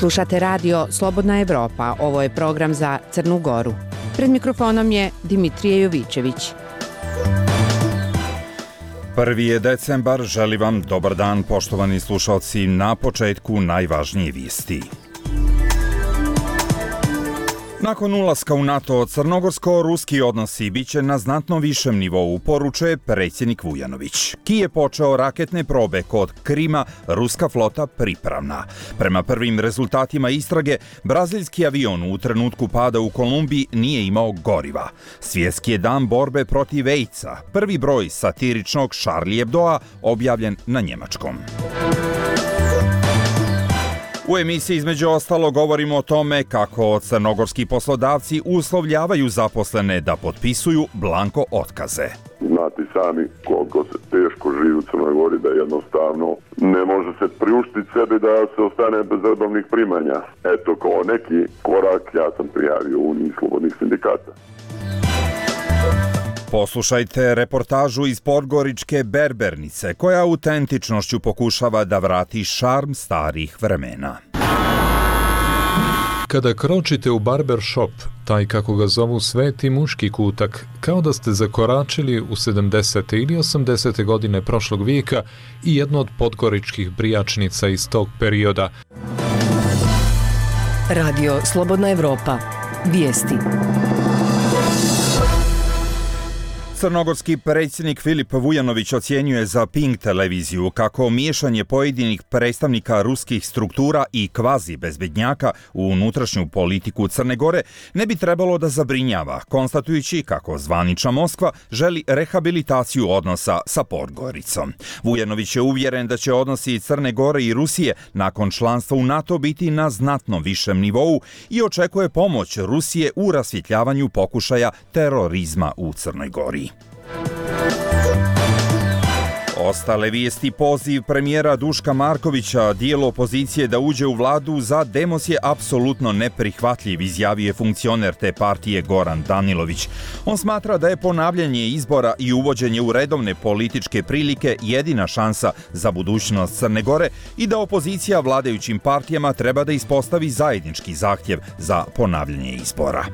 Slušate radio Slobodna Evropa. Ovo je program za Crnu Goru. Pred mikrofonom je Dimitrije Jovićević. 1. je decembar, želim vam dobar dan, poštovani slušalci, na početku najvažnije vijesti. Nakon ulaska u NATO, crnogorsko-ruski odnosi biće na znatno višem nivou, poručuje predsjednik Vujanović. Ki je počeo raketne probe kod Krima, ruska flota pripravna. Prema prvim rezultatima istrage, brazilski avion u trenutku pada u Kolumbiji nije imao goriva. Svjetski je dan borbe protiv AIDS-a. Prvi broj satiričnog Charlie Hebdoa objavljen na njemačkom. U emisiji između ostalo govorimo o tome kako crnogorski poslodavci uslovljavaju zaposlene da potpisuju blanko otkaze. Znate sami koliko se teško živi u Crnoj Gori, da jednostavno ne može se priuštiti sebi da se ostane bez redovnih primanja. Eto, kao neki korak ja sam prijavio Uniji slobodnih sindikata. Poslušajte reportažu iz podgoričke Berbernice, koja autentičnošću pokušava da vrati šarm starih vremena. Kada kročite u barbershop, taj kako ga zovu sveti muški kutak, kao da ste zakoračili u 70. ili 80. godine prošlog vijeka i jednu od podgoričkih brijačnica iz tog perioda. Radio Slobodna Evropa. Vijesti. Crnogorski predsjednik Filip Vujanović ocjenjuje za Pink televiziju kako miješanje pojedinih predstavnika ruskih struktura i kvazi bezbednjaka u unutrašnju politiku Crne Gore ne bi trebalo da zabrinjava, konstatujući kako zvanična Moskva želi rehabilitaciju odnosa sa Podgoricom. Vujanović je uvjeren da će odnosi Crne Gore i Rusije nakon članstva u NATO biti na znatno višem nivou i očekuje pomoć Rusije u rasvjetljavanju pokušaja terorizma u Crnoj Gori. Ostale vijesti: poziv premijera Duška Markovića dijelu opozicije da uđe u vladu za Demos je apsolutno neprihvatljiv, izjavio je funkcioner te partije Goran Danilović. On smatra da je ponavljanje izbora i uvođenje u redovne političke prilike jedina šansa za budućnost Crne Gore i da opozicija vladajućim partijama treba da ispostavi zajednički zahtjev za ponavljanje izbora.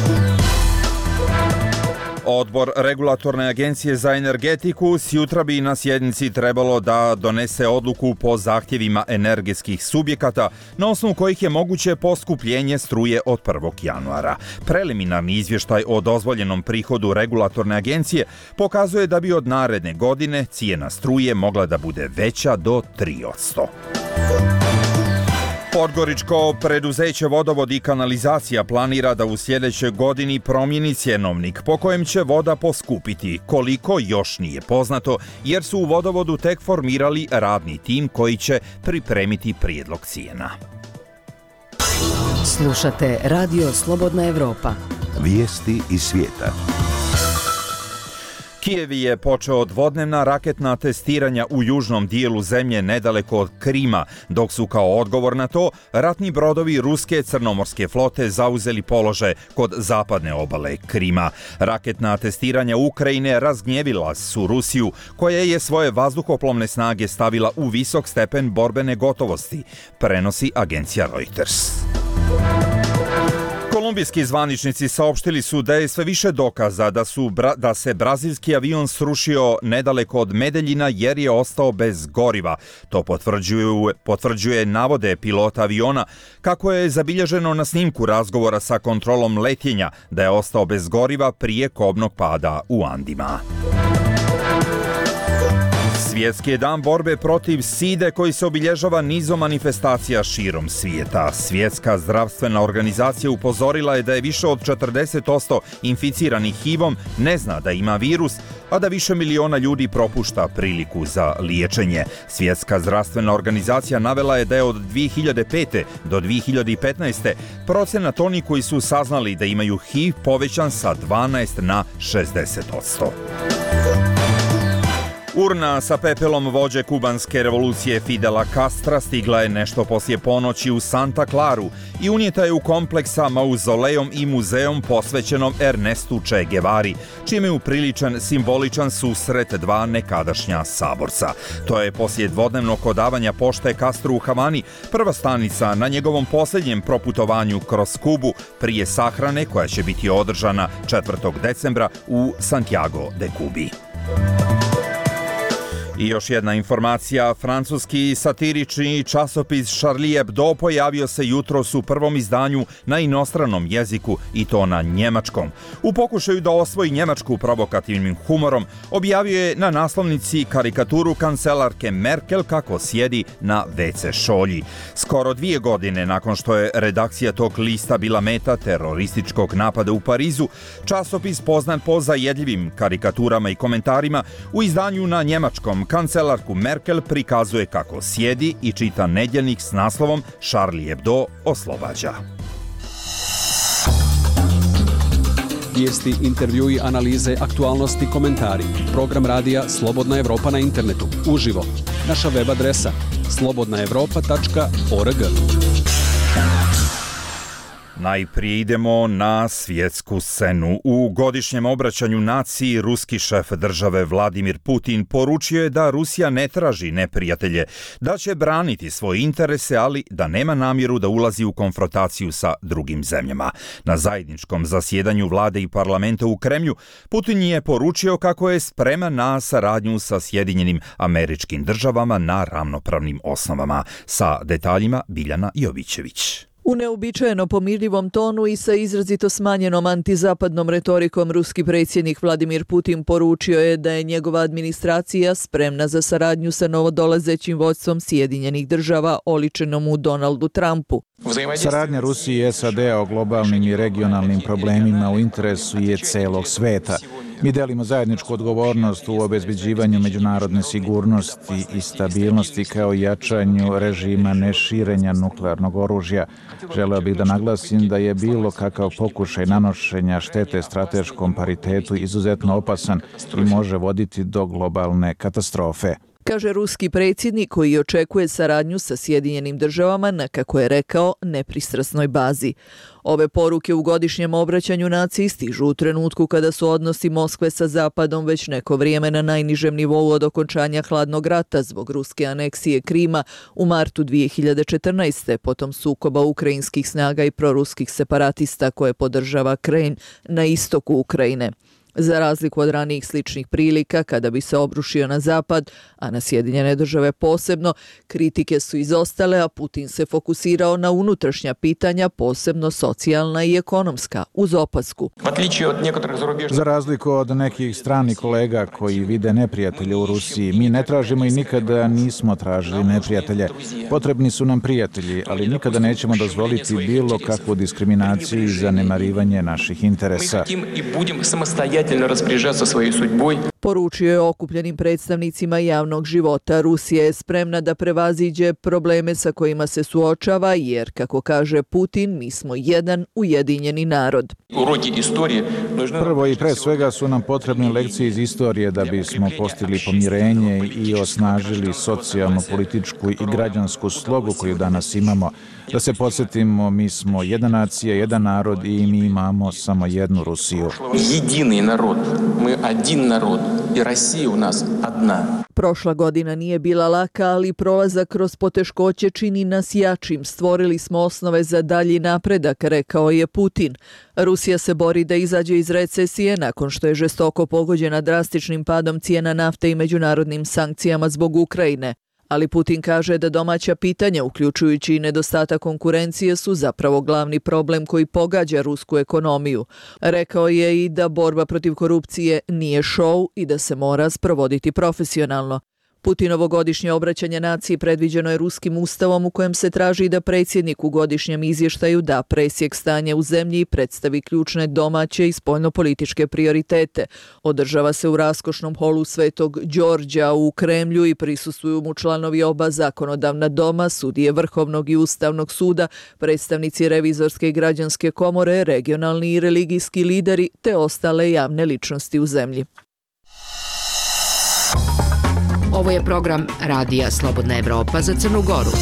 Odbor Regulatorne agencije za energetiku sjutra bi na sjednici trebalo da donese odluku po zahtjevima energetskih subjekata na osnovu kojih je moguće poskupljenje struje od 1. januara. Preliminarni izvještaj o dozvoljenom prihodu Regulatorne agencije pokazuje da bi od naredne godine cijena struje mogla da bude veća do 3%. Podgoričko preduzeće Vodovod i kanalizacija planira da u sljedećoj godini promijeni cjenovnik po kojem će voda poskupiti. Koliko još nije poznato, jer su u Vodovodu tek formirali radni tim koji će pripremiti prijedlog cijena. Slušate Radio Slobodna Evropa. Vijesti iz svijeta. Kijev je počeo dvodnevna raketna testiranja u južnom dijelu zemlje nedaleko od Krima, dok su kao odgovor na to ratni brodovi ruske crnomorske flote zauzeli položaj kod zapadne obale Krima. Raketna testiranja Ukrajine razgnjevila su Rusiju, koja je svoje vazduhoplovne snage stavila u visok stepen borbene gotovosti, prenosi agencija Reuters. Kolumbijski zvaničnici saopštili su da je sve više dokaza da se brazilski avion srušio nedaleko od Medeljina jer je ostao bez goriva. To potvrđuje navode pilota aviona, kako je zabilježeno na snimku razgovora sa kontrolom letenja, da je ostao bez goriva prije kobnog pada u Andima. Svjetski je dan borbe protiv side koji se obilježava nizom manifestacija širom svijeta. Svjetska zdravstvena organizacija upozorila je da je više od 40% inficiranih HIV-om ne zna da ima virus, a da više miliona ljudi propušta priliku za liječenje. Svjetska zdravstvena organizacija navela je da je od 2005. do 2015. procenat onih koji su saznali da imaju HIV povećan sa 12 na 60%. Urna sa pepelom vođe kubanske revolucije Fidela Castra stigla je nešto poslije ponoći u Santa Claru i unijeta je u kompleks sa mauzolejom i muzeom posvećenom Ernestu Che Guevari, čime je upriličen simboličan susret dva nekadašnja saborca. To je poslije dvodnevnog odavanja pošte Castru u Havani prva stanica na njegovom posljednjem proputovanju kroz Kubu prije sahrane koja će biti održana 4. decembra u Santiago de Cubi. I još jedna informacija, francuski satirični časopis Charlie Hebdo pojavio se jutros u prvom izdanju na inostranom jeziku i to na njemačkom. U pokušaju da osvoji Njemačku provokativnim humorom, objavio je na naslovnici karikaturu kancelarke Merkel kako sjedi na WC šolji. Skoro 2 godine nakon što je redakcija tog lista bila meta terorističkog napada u Parizu, časopis poznat po zajedljivim karikaturama i komentarima u izdanju na njemačkom kancelarku Merkel prikazuje kako sjedi i čita nedjeljnik s naslovom Charlie Hebdo oslobađa. Vijesti, intervjui, analize, aktualnosti, komentari. Program radija Slobodna Evropa na internetu. Uživo. Naša web adresa slobodnaevropa.org. Najprije idemo na svjetsku scenu. U godišnjem obraćanju naciji ruski šef države Vladimir Putin poručio je da Rusija ne traži neprijatelje, da će braniti svoje interese, ali da nema namjeru da ulazi u konfrontaciju sa drugim zemljama. Na zajedničkom zasjedanju vlade i parlamenta u Kremlju, Putin je poručio kako je spreman na saradnju sa Sjedinjenim Američkim Državama na ravnopravnim osnovama. Sa detaljima Biljana Jovićević. U neuobičajeno pomirljivom tonu i sa izrazito smanjenom antizapadnom retorikom ruski predsjednik Vladimir Putin poručio je da je njegova administracija spremna za saradnju sa novodolazećim vodstvom Sjedinjenih Država oličenom u Donaldu Trumpu. Saradnja Rusije i SAD-a o globalnim i regionalnim problemima u interesu je celog sveta. Mi delimo zajedničku odgovornost u obezbeđivanju međunarodne sigurnosti i stabilnosti kao i jačanju režima neširenja nuklearnog oružja. Želeo bih da naglasim da je bilo kakav pokušaj nanošenja štete strateškom paritetu izuzetno opasan i može voditi do globalne katastrofe. Kaže ruski predsjednik koji očekuje saradnju sa Sjedinjenim Državama na, kako je rekao, nepristrasnoj bazi. Ove poruke u godišnjem obraćanju naciji stižu u trenutku kada su odnosi Moskve sa Zapadom već neko vrijeme na najnižem nivou od okončanja hladnog rata zbog ruske aneksije Krima u martu 2014. potom sukoba ukrajinskih snaga i proruskih separatista koje podržava Kremlj na istoku Ukrajine. Za razliku od ranijih sličnih prilika, kada bi se obrušio na Zapad, a na Sjedinjene Države posebno, kritike su izostale, a Putin se fokusirao na unutrašnja pitanja, posebno socijalna i ekonomska, uz opasku. Za razliku od nekih stranih kolega koji vide neprijatelje u Rusiji, mi ne tražimo i nikada nismo tražili neprijatelje. Potrebni su nam prijatelji, ali nikada nećemo dozvoliti bilo kakvu diskriminaciju i zanemarivanje naših interesa. Poručio je okupljenim predstavnicima javnog života. Rusija je spremna da prevaziđe probleme sa kojima se suočava, jer, kako kaže Putin, mi smo jedan ujedinjeni narod. Prvo i pre svega su nam potrebne lekcije iz istorije da bismo postigli pomirenje i osnažili socijalnu, političku i građansku slogu koju danas imamo. Da se podsjetimo, mi smo jedna nacija, jedan narod i mi imamo samo jednu Rusiju. Jedini narod, mi один narod i Rusija u nas jedna. Prošla godina nije bila laka, ali prolazak kroz poteškoće čini nas jačim. Stvorili smo osnove za dalji napredak, rekao je Putin. Rusija se bori da izađe iz recesije nakon što je žestoko pogođena drastičnim padom cijena nafte i međunarodnim sankcijama zbog Ukrajine. Ali Putin kaže da domaća pitanja, uključujući i nedostatak konkurencije, su zapravo glavni problem koji pogađa rusku ekonomiju. Rekao je i da borba protiv korupcije nije šou i da se mora sprovoditi profesionalno. Putinovo godišnje obraćanje naciji predviđeno je ruskim ustavom u kojem se traži da predsjednik u godišnjem izvještaju da presjek stanja u zemlji i predstavi ključne domaće i spoljnopolitičke prioritete. Održava se u raskošnom holu Svetog Đorđa u Kremlju i prisustvuju mu članovi oba zakonodavna doma, sudije Vrhovnog i Ustavnog suda, predstavnici Revizorske i Građanske komore, regionalni i religijski lideri te ostale javne ličnosti u zemlji. Ovo je program Radija Slobodna Evropa za Crnu Goru.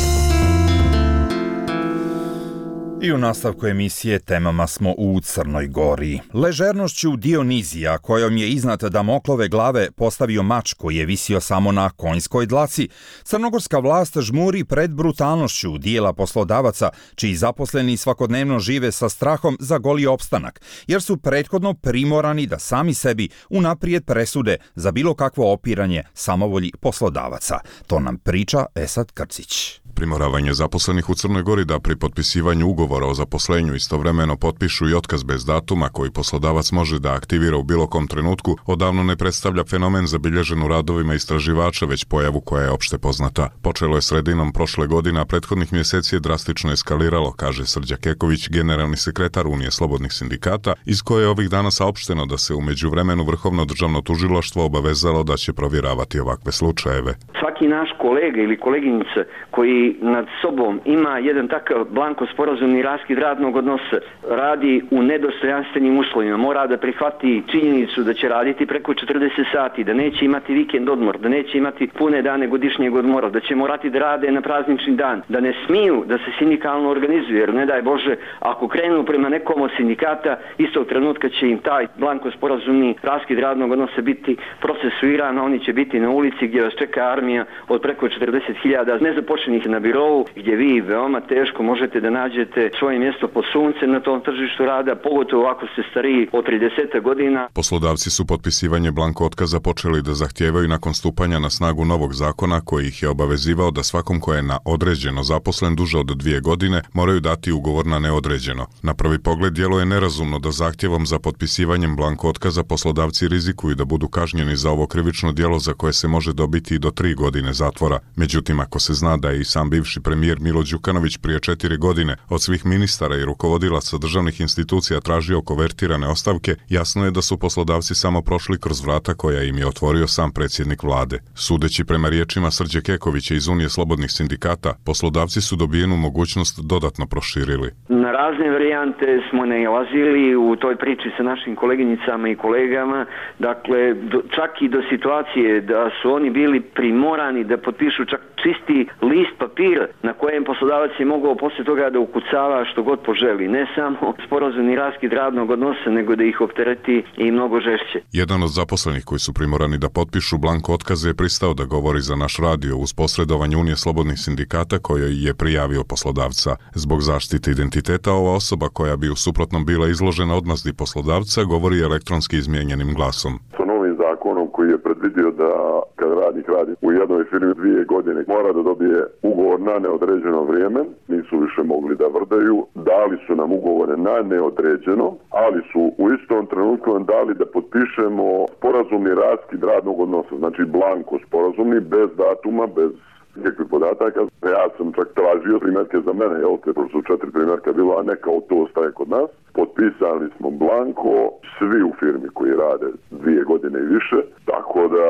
I u nastavku emisije temama smo u Crnoj Gori. Ležernošću Dionizija, kojom je iznad Damoklove glave postavio mač koji je visio samo na konjskoj dlaci, crnogorska vlast žmuri pred brutalnošću dijela poslodavaca, čiji zaposleni svakodnevno žive sa strahom za goli opstanak, jer su prethodno primorani da sami sebi unaprijed presude za bilo kakvo opiranje samovolji poslodavaca. To nam priča Esad Krcić. Primoravanje zaposlenih u Crnoj Gori da pri potpisivanju ugovora o zaposlenju istovremeno potpišu i otkaz bez datuma koji poslodavac može da aktivira u bilo kom trenutku odavno ne predstavlja fenomen zabilježen u radovima istraživača, već pojavu koja je opšte poznata. Počelo je sredinom prošle godine, a prethodnih mjeseci je drastično eskaliralo, kaže Srđa Keković, generalni sekretar Unije slobodnih sindikata, iz koje je ovih dana saopšteno da se u međuvremenu Vrhovno državno tužilaštvo obavezalo da će provjeravati ovakve slučajeve. Svaki naš kolega ili koleginica koji nad sobom ima jedan takav blanko sporazumni raskid radnog odnosa, radi u nedostojanstvenim uslovima, mora da prihvati činjenicu da će raditi preko 40 sati, da neće imati vikend odmor, da neće imati pune dane godišnjeg odmora, da će morati da rade na praznični dan, da ne smiju da se sindikalno organizuju, jer ne daj Bože, ako krenu prema nekom od sindikata, istog trenutka će im taj blanko sporazumni raskid radnog odnosa biti procesuiran, oni će biti na ulici gdje vas čeka armija od preko 40.000 nezapošljenih na birovu, gdje vi veoma teško možete da nađete svoje mjesto pod suncem na tom tržištu rada, pogotovo ako ste stariji od 30 godina. Poslodavci su potpisivanje blanko otkaza počeli da zahtijevaju nakon stupanja na snagu novog zakona koji ih je obavezivao da svakom ko je na određeno zaposlen duže od 2 godine moraju dati ugovor na neodređeno. Na prvi pogled djeluje nerazumno da zahtjevom za potpisivanjem blanko otkaza poslodavci rizikuju da budu kažnjeni za ovo krivično djelo za koje se može dobiti i do 3 godine zatvora. Međutim, ako se zna da je i sam bivši premijer Milo Đukanović prije 4 godine od svih ministara i rukovodilaca državnih institucija tražio konvertirane ostavke, jasno je da su poslodavci samo prošli kroz vrata koja im je otvorio sam predsjednik vlade. Sudeći prema riječima Srđe Kekovića iz Unije slobodnih sindikata, poslodavci su dobijenu mogućnost dodatno proširili. Na razne varijante smo nailazili u toj priči sa našim koleginicama i kolegama, dakle čak i do situacije da su oni bili primorani da potpišu čak čisti list papira na kojem poslodavac je mogao poslije toga da ukucava što god poželi, ne samo sporazumni raskid radnog odnosa, nego da ih optereti i mnogo žešće. Jedan od zaposlenih koji su primorani da potpišu blanko otkaze je pristao da govori za naš radio uz posredovanje Unije slobodnih sindikata kojoj je prijavio poslodavca. Zbog zaštite identiteta ova osoba koja bi u suprotnom bila izložena odmazdi poslodavca govori elektronski izmijenjenim glasom. Sa novim zakonom koji je predvidio da kad radnik radi u jednoj firmi 2 godine mora da dobije ugovor na neodređeno vrijeme, nisu više mogli da vrdaju, dali su nam ugovore na neodređeno, ali su u istom trenutku nam dali da potpišemo sporazumni raskid radnog odnosa, znači blanko sporazumni, bez datuma, bez nekakvih podataka. Ja sam čak tražio primjerke za mene, pošto su 4 primjerka bilo, a ne kao to ostaje kod nas. Potpisali smo blanko, svi u firmi koji rade 2 godine i više, tako da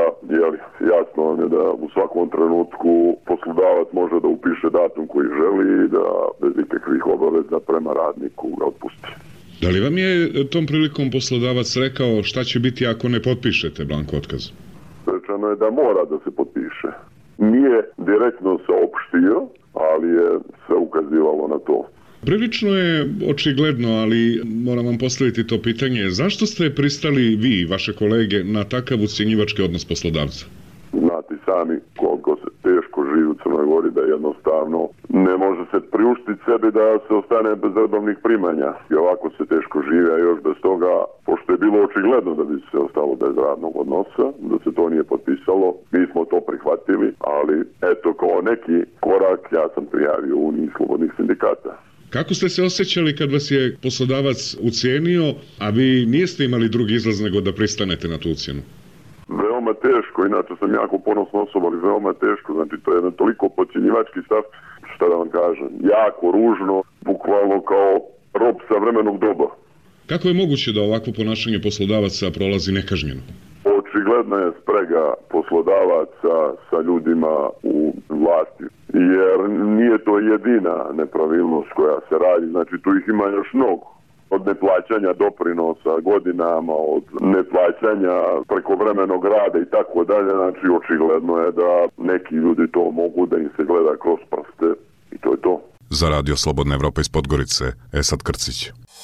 jasno vam je da u svakom trenutku poslodavac može da upiše datum koji želi i da bez ikakvih obaveza prema radniku ga otpusti. Da li vam je tom prilikom poslodavac rekao šta će biti ako ne potpišete blanko otkaz? Rečeno je da mora da se potpiše. Nije direktno saopštio, ali je se ukazivalo na to. Prilično je očigledno, ali moram vam postaviti to pitanje. Zašto ste pristali vi i vaše kolege na takav ucjenjivački odnos poslodavca? Znate sami koliko se teško živi u Crnoj Gori, da jednostavno ne može se priuštiti sebi da se ostane bez redovnih primanja. I ovako se teško živi, a još bez toga, pošto je bilo očigledno da bi se ostalo bez radnog odnosa, da se to nije potpisalo, mi smo to prihvatili, ali eto kao neki korak ja sam prijavio Uniji slobodnih sindikata. Kako ste se osjećali kad vas je poslodavac ucijenio, a vi niste imali drugi izlaz nego da pristanete na tu ucjenu? Veoma teško, inače sam jako ponosna osoba, ali veoma teško, znači to je jedan toliko podcjenjivački stav, šta da vam kažem, jako ružno, bukvalno kao rob sa vremenog doba. Kako je moguće da ovakvo ponašanje poslodavaca prolazi nekažnjeno? Očigledna je sprega poslodavaca sa ljudima u vlasti, jer nije to jedina nepravilnost koja se radi, znači tu ih ima još mnogo. od neplaćanja doprinosa godinama, od neplaćanja prekovremenog rada i tako dalje. Znači, očigledno je da neki ljudi to mogu da im se gleda kroz prste i to je to. Za Radio Slobodna Evropa iz Podgorice, Esad Krcić.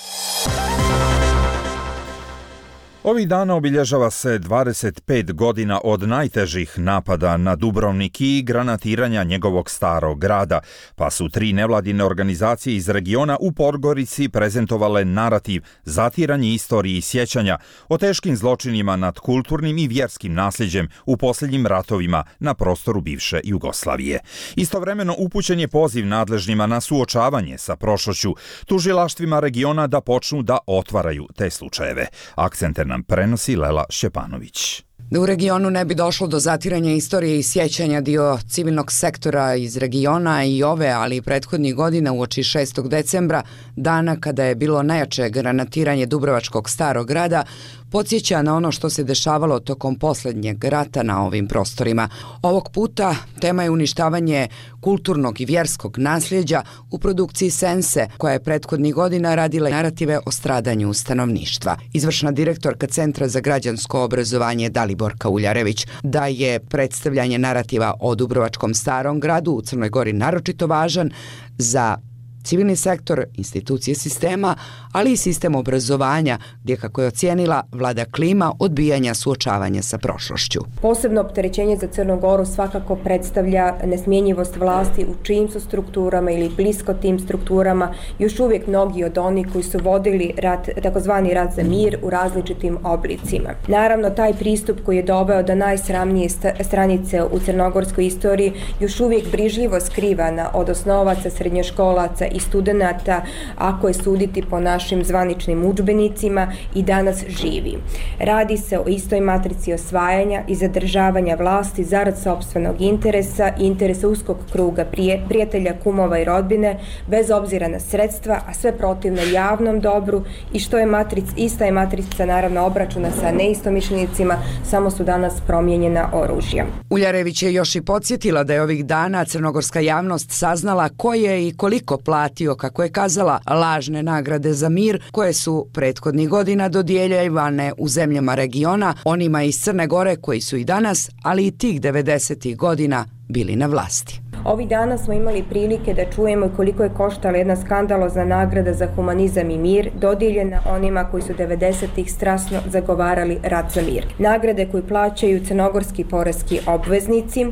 Ovih dana obilježava se 25 godina od najtežih napada na Dubrovnik i granatiranja njegovog starog grada, pa su 3 nevladine organizacije iz regiona u Podgorici prezentovale narativ Zatiranje istorije i sjećanja o teškim zločinima nad kulturnim i vjerskim nasljeđem u posljednjim ratovima na prostoru bivše Jugoslavije. Istovremeno upućen je poziv nadležnima na suočavanje sa prošlošću, tužilaštvima regiona da počnu da otvaraju te slučajeve. Akcente nam prenosi Lela Šćepanović. Da u regionu ne bi došlo do zatiranja istorije i sjećanja, dio civilnog sektora iz regiona i ove, ali i prethodnih godina uoči 6. decembra, dana kada je bilo najjače granatiranje Dubrovačkog starog grada, podsjeća na ono što se dešavalo tokom posljednjeg rata na ovim prostorima. Ovog puta tema je uništavanje kulturnog i vjerskog nasljeđa u produkciji Sense, koja je prethodnih godina radila narative o stradanju stanovništva. Izvršna direktorka Centra za građansko obrazovanje Daliborka Uljarević da je predstavljanje narativa o Dubrovačkom starom gradu u Crnoj Gori naročito važan za civilni sektor, institucije sistema, ali i sistem obrazovanja, gdje, kako je ocijenila, vlada klima odbijanja suočavanja sa prošlošću. Posebno opterećenje za Crnu Goru svakako predstavlja nesmjenjivost vlasti u čijim su strukturama ili blisko tim strukturama još uvijek mnogi od onih koji su vodili rat, takozvani rat za mir u različitim oblicima. Naravno, taj pristup koji je doveo do najsramnije stranice u crnogorskoj istoriji još uvijek brižljivo skrivana od osnovaca, srednjoškolaca i studenata, ako je suditi po našim zvaničnim udžbenicima, i danas živi. Radi se o istoj matrici osvajanja i zadržavanja vlasti zarad sopstvenog interesa i interesa uskog kruga prijatelja, kumova i rodbine, bez obzira na sredstva, a sve protivno javnom dobru, i što je ista je matrica naravno obračuna sa neistomišljenicima, samo su danas promijenjena oružja. Uljarević je još i podsjetila da je ovih dana crnogorska javnost saznala ko je i koliko platio, kako je kazala, lažne nagrade za mir koje su prethodnih godina dodjeljivane u zemljama regiona onima iz Crne Gore koji su i danas, ali i tih 90. godina bili na vlasti. Ovih dana smo imali prilike da čujemo koliko je koštala jedna skandalozna nagrada za humanizam i mir, dodijeljena onima koji su 90-ih strasno zagovarali rat za mir. Nagrade koje plaćaju crnogorski poreski obveznici,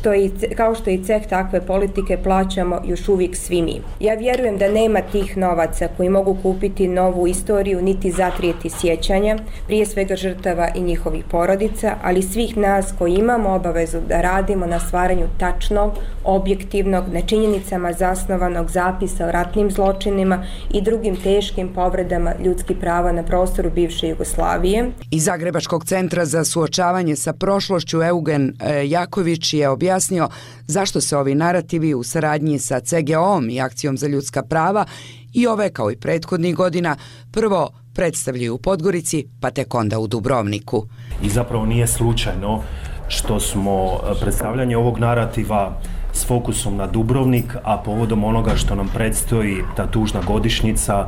kao što i ceh takve politike plaćamo još uvijek svi mi. Ja vjerujem da nema tih novaca koji mogu kupiti novu istoriju niti zatrijeti sjećanja, prije svega žrtava i njihovih porodica, ali svih nas koji imamo obavezu da radimo na stvaranju tačnog, objektivnog, na činjenicama zasnovanog zapisa o ratnim zločinima i drugim teškim povredama ljudskih prava na prostoru bivše Jugoslavije. Iz Zagrebačkog centra za suočavanje sa prošlošću Eugen Jaković je objasnio zašto se ovi narativi u saradnji sa CGO-om i Akcijom za ljudska prava i ove, kao i prethodnih godina, prvo predstavljaju u Podgorici, pa tek onda u Dubrovniku. I zapravo nije slučajno što smo predstavljanje ovog narativa s fokusom na Dubrovnik, a povodom onoga što nam predstoji ta tužna godišnjica,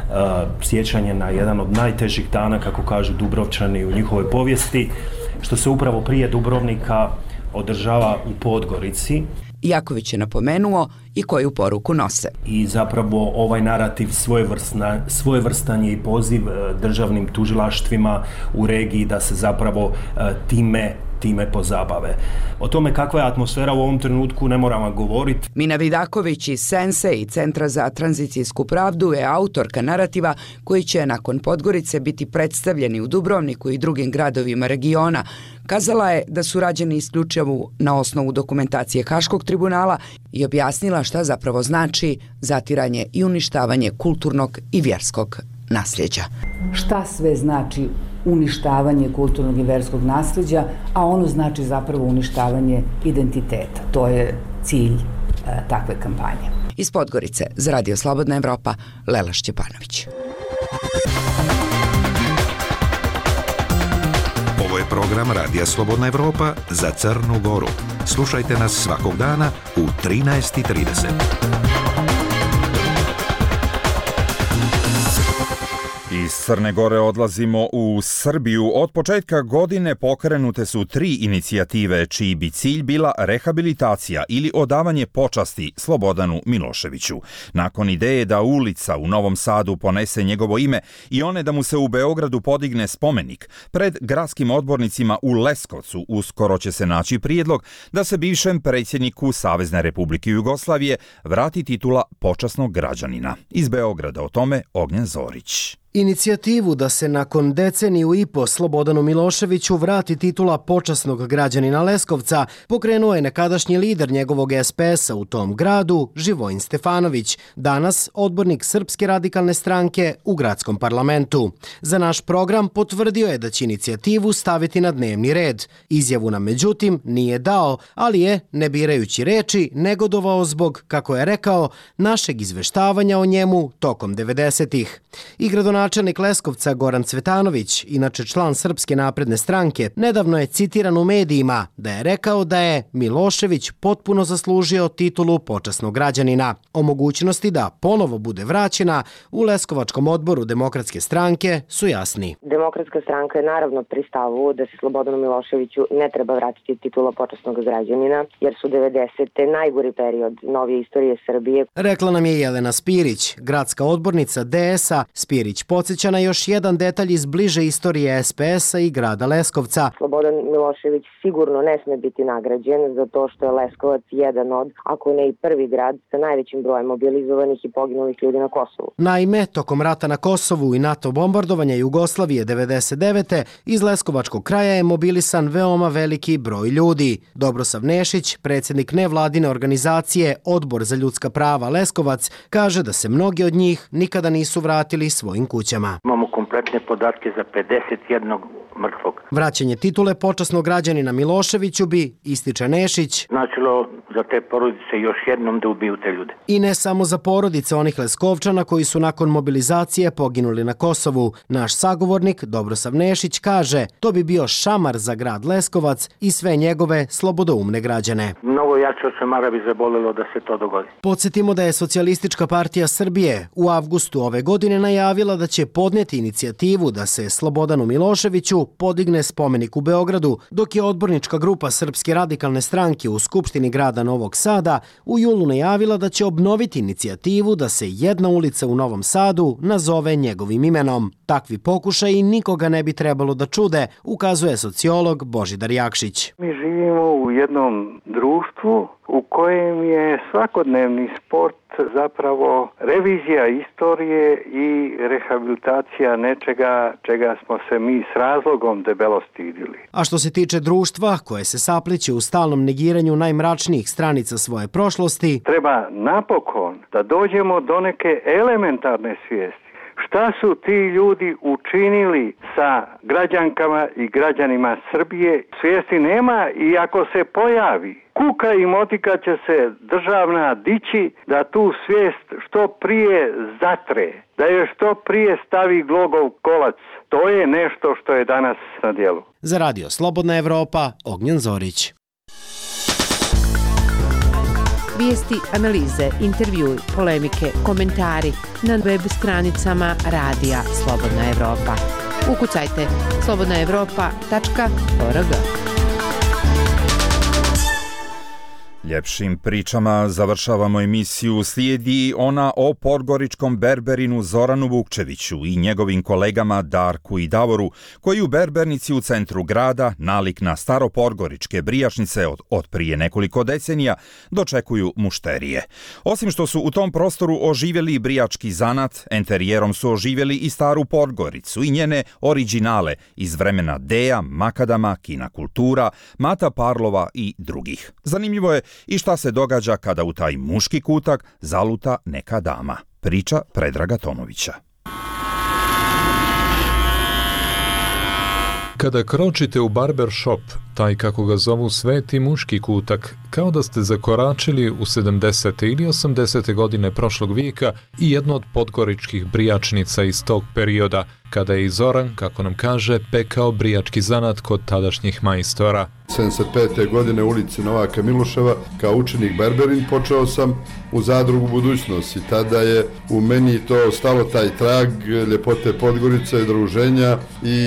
sjećanje na jedan od najtežih dana, kako kažu Dubrovčani u njihovoj povijesti, što se upravo prije Dubrovnika održava u Podgorici. Jaković je napomenuo i koju poruku nose. I zapravo ovaj narativ svojevrstan je i poziv državnim tužilaštvima u regiji da se zapravo time pozabave. O tome kakva je atmosfera u ovom trenutku ne moram vam govoriti. Mina Vidaković iz Sense i Centra za tranzicijsku pravdu je autorka narativa koji će nakon Podgorice biti predstavljeni u Dubrovniku i drugim gradovima regiona. Kazala je da su rađeni isključivo na osnovu dokumentacije Haškog tribunala i objasnila šta zapravo znači zatiranje i uništavanje kulturnog i vjerskog nasljeđa. Šta sve znači uništavanje kulturnog i vjerskog nasljeđa, a ono znači zapravo uništavanje identiteta. To je cilj takve kampanje. Iz Podgorice za Radio Slobodna Evropa, Lela Šćepanović. Ovo je program Radija Slobodna Evropa za Crnu Goru. Slušajte nas svakog dana u 13:30. Iz Crne Gore odlazimo u Srbiju. Od početka godine pokrenute su 3 inicijative čiji bi cilj bila rehabilitacija ili odavanje počasti Slobodanu Miloševiću. Nakon ideje da ulica u Novom Sadu ponese njegovo ime i one da mu se u Beogradu podigne spomenik, pred gradskim odbornicima u Leskovcu uskoro će se naći prijedlog da se bivšem predsjedniku Savezne Republike Jugoslavije vrati titula počasnog građanina. Iz Beograda o tome Ognjen Zorić. Inicijativu da se nakon deceniju i po Slobodanu Miloševiću vrati titula počasnog građanina Leskovca pokrenuo je nekadašnji lider njegovog SPS-a u tom gradu, Živojin Stefanović, danas odbornik Srpske radikalne stranke u gradskom parlamentu. Za naš program potvrdio je da će inicijativu staviti na dnevni red. Izjavu nam međutim nije dao, ali je, ne birajući reči, negodovao zbog, kako je rekao, našeg izveštavanja o njemu tokom 90-ih. I gradonačelnik Leskovca Goran Cvetanović, inače član Srpske napredne stranke, nedavno je citiran u medijima da je rekao da je Milošević potpuno zaslužio titulu počasnog građanina. O mogućnosti da ponovo bude vraćena u Leskovačkom odboru Demokratske stranke su jasni. Demokratska stranka je naravno pri stavu da se Slobodanu Miloševiću ne treba vratiti titula počasnog građanina, jer su 90. najgori period novije istorije Srbije. Rekla nam je Jelena Spirić, gradska odbornica DS-a. Spirić podsjeća na još jedan detalj iz bliže istorije SPS-a i grada Leskovca. Slobodan Milošević sigurno ne sme biti nagrađen za to što je Leskovac jedan od, ako ne i prvi grad, sa najvećim brojem mobilizovanih i poginulih ljudi na Kosovu. Naime, tokom rata na Kosovu i NATO bombardovanja Jugoslavije 99. iz Leskovačkog kraja je mobilisan veoma veliki broj ljudi. Dobrosav Nešić, predsjednik nevladine organizacije Odbor za ljudska prava Leskovac, kaže da se mnogi od njih nikada nisu vratili svojim kućama. Imamo kompletne podatke za 51 mrtvog. Vraćanje titule počasnog građanina Miloševiću bi, ističe Nešić, značilo za te porodice još jednom da ubiju te ljude. I ne samo za porodice onih Leskovčana koji su nakon mobilizacije poginuli na Kosovu. Naš sagovornik Dobrosav Nešić kaže, to bi bio šamar za grad Leskovac i sve njegove slobodoumne građane. Mnogo jače šamara bi zabolelo da se to dogodi. Podsjetimo da je Socijalistička partija Srbije u avgustu ove godine najavila da će podneti inicijativu da se Slobodanu Miloševiću podigne spomenik u Beogradu, dok je odbornička grupa Srpske radikalne stranke u Skupštini grada Novog Sada u julu najavila da će obnoviti inicijativu da se jedna ulica u Novom Sadu nazove njegovim imenom. Takvi pokušaji nikoga ne bi trebalo da čude, ukazuje sociolog Božidar Jakšić. Mi živimo u jednom društvu u kojem je svakodnevni sport zapravo revizija istorije i rehabilitacija nečega čega smo se mi s razlogom debelo stidili. A što se tiče društva koje se sapliće u stalnom negiranju najmračnijih stranica svoje prošlosti, treba napokon da dođemo do neke elementarne svijesti. Šta su ti ljudi učinili sa građankama i građanima Srbije? Svijesti nema i ako se pojavi, kuka i motika će se državna dići da tu svijest što prije zatre, da je što prije stavi glogov kolac. To je nešto što je danas na djelu. Za Radio Slobodna Evropa, Ognjen Zorić. Vijesti, analize, intervjui, polemike, komentari na web stranicama Radija Slobodna Evropa. Ukucajte slobodnaevropa.org. Ljepšim pričama završavamo emisiju. Slijedi ona o podgoričkom berberinu Zoranu Vukčeviću i njegovim kolegama Darku i Davoru, koji u berbernici u centru grada, nalik na staropodgoričke brijačnice od prije nekoliko decenija, dočekuju mušterije. Osim što su u tom prostoru oživjeli brijački zanat, enterijerom su oživjeli i staru Podgoricu i njene oriđinale iz vremena Deja, Makadama, Kina Kultura, Mata Parlova i drugih. Zanimljivo je i šta se događa kada u taj muški kutak zaluta neka dama. Priča Predraga Tomovića. Kada kročite u barber shop, taj kako ga zovu sveti muški kutak, kao da ste zakoračili u 70. ili 80. godine prošlog vijeka i jedno od podgoričkih brijačnica iz tog perioda, kada je i Zoran, kako nam kaže, pekao brijački zanat kod tadašnjih majstora. 75. godine u ulici Novaka Miloševa kao učenik berberin počeo sam u zadrugu Budućnost i tada je u meni to stalo taj trag ljepote Podgorice i druženja i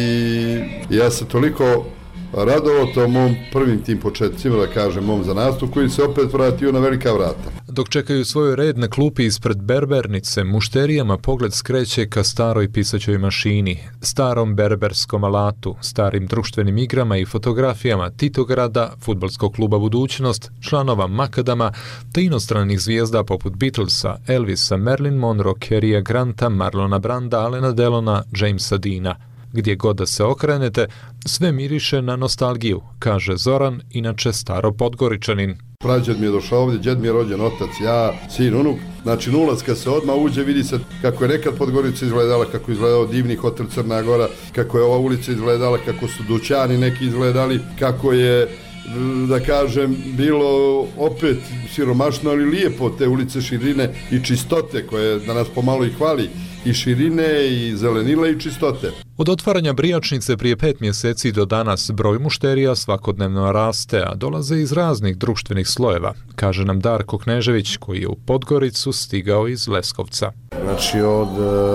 ja se toliko radovao to mom prvim tim početcima, da kažem, mom zanatu, koji se opet vratio na velika vrata. Dok čekaju svoj red na klupi ispred berbernice, mušterijama pogled skreće ka staroj pisaćoj mašini, starom berberskom alatu, starim društvenim igrama i fotografijama Titograda, fudbalskog kluba Budućnost, članova Makadama, te inostranih zvijezda poput Beatlesa, Elvisa, Marilyn Monroe, Carrya Granta, Marlona Branda, Alena Delona, Jamesa Deana. Gdje god da se okrenete, sve miriše na nostalgiju, kaže Zoran, inače staro Podgoričanin. Prađed mi je došao ovdje, djed mi je rođen, otac, ja, sin, unuk. Znači, nulac kad se odmah uđe, vidi se kako je nekad Podgorica izgledala, kako je izgledao divni hotel Crna Gora, kako je ova ulica izgledala, kako su dućani neki izgledali, kako je, da kažem, bilo opet siromašno, ali lijepo te ulice širine i čistote koje danas pomalo i hvali. I širine, i zelenila, i čistote. Od otvaranja brijačnice prije 5 mjeseci do danas broj mušterija svakodnevno raste, a dolaze iz raznih društvenih slojeva, kaže nam Darko Knežević, koji je u Podgoricu stigao iz Leskovca. Znači od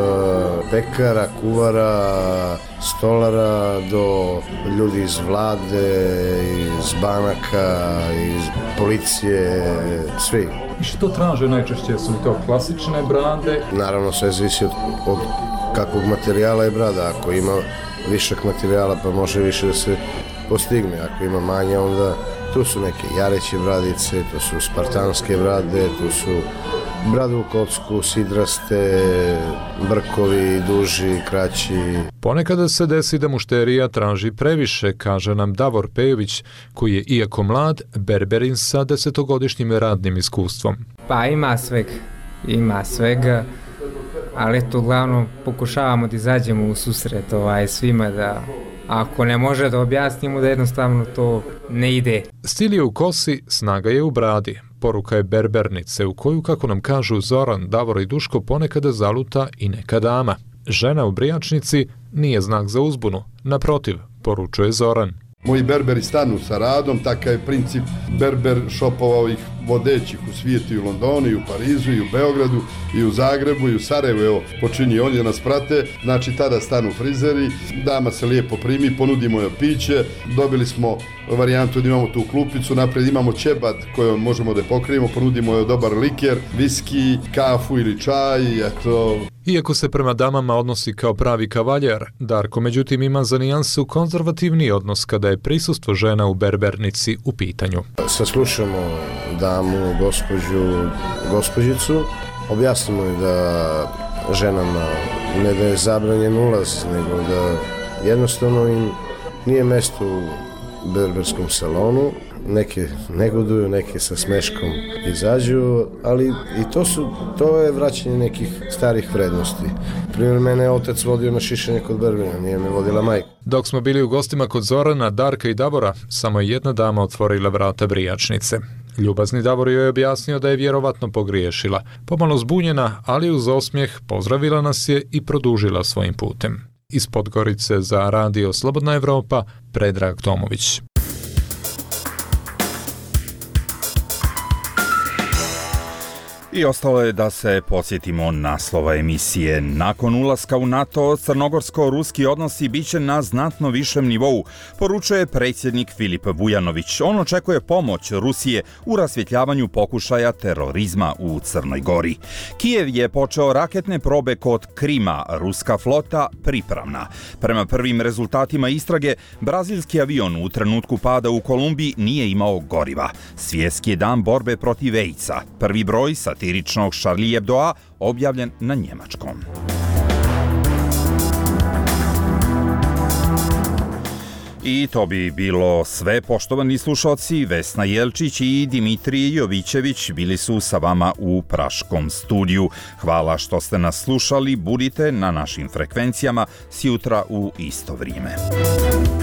pekara, kuvara, stolara do ljudi iz vlade, iz banaka, iz policije, svi. I što traže najčešće? Su li to klasične brade? Naravno, sve zavisi od kakvog materijala je brada. Ako ima višak materijala, pa može više da se postigne. Ako ima manje, onda tu su neke jareće bradice, to su spartanske brade, tu su brade u kocku, sidraste, brkovi, duži, kraći. Ponekada se desi da mušterija traži previše, kaže nam Davor Pejović, koji je, iako mlad, berberin sa 10-godišnjim radnim iskustvom. Pa ima svega, ali eto, uglavnom pokušavamo da izađemo u susret svima, da ako ne može da objasnimo da jednostavno to ne ide. Stil je u kosi, snaga je u bradi. Poruka je berbernice u koju, kako nam kažu Zoran, Davor i Duško, ponekada zaluta i neka dama. Žena u brijačnici nije znak za uzbunu. Naprotiv, poručuje Zoran. Moji berberi stanu sa radom, takav je princip berber šopova ovih vodećih u svijetu, i u Londonu, i u Parizu, i u Beogradu, i u Zagrebu, i u Sarajevu. Evo, počinje oni da nas prate, znači tada stanu frizeri, dama se lijepo primi, ponudimo joj piće, dobili smo varijantu da imamo tu klupicu, naprijed imamo ćebat kojom možemo da je pokrijemo, ponudimo joj dobar liker, viski, kafu ili čaj, eto. Iako se prema damama odnosi kao pravi kavaljer, Darko međutim ima za nijansu konzervativni odnos kada je prisustvo žena u berbernici u pitanju. Saslušamo damu, gospođicu, objasnimo joj da ženama ne da je zabranjen ulaz, nego da jednostavno im nije mesto u berberskom salonu. Neke negoduju, neke sa smeškom izađu, ali i to je vraćanje nekih starih vrednosti. Primjer, mene je otac vodio na šišanje kod berbera, nije me vodila majka. Dok smo bili u gostima kod Zorana, Darka i Davora, samo je jedna dama otvorila vrata brijačnice. Ljubazni Davor joj je objasnio da je vjerovatno pogriješila. Pomalo zbunjena, ali uz osmijeh pozdravila nas je i produžila svojim putem. Iz Podgorice za radio Slobodna Evropa, Predrag Tomović. I ostalo je da se podsjetimo naslova emisije. Nakon ulaska u NATO, crnogorsko-ruski odnosi biće na znatno višem nivou, poručuje predsjednik Filip Vujanović. On očekuje pomoć Rusije u rasvjetljavanju pokušaja terorizma u Crnoj Gori. Kijev je počeo raketne probe kod Krima, ruska flota pripravna. Prema prvim rezultatima istrage, brazilski avion u trenutku pada u Kolumbiji nije imao goriva. Svjetski je dan borbe protiv AIDS-a. Prvi broj satiričnog Charlie Hebdoa objavljen na njemačkom. I to bi bilo sve, poštovani slušalci. Vesna Jelčić i Dimitrije Jovićević bili su sa vama u Praškom studiju. Hvala što ste nas slušali, budite na našim frekvencijama sjutra u isto vrijeme.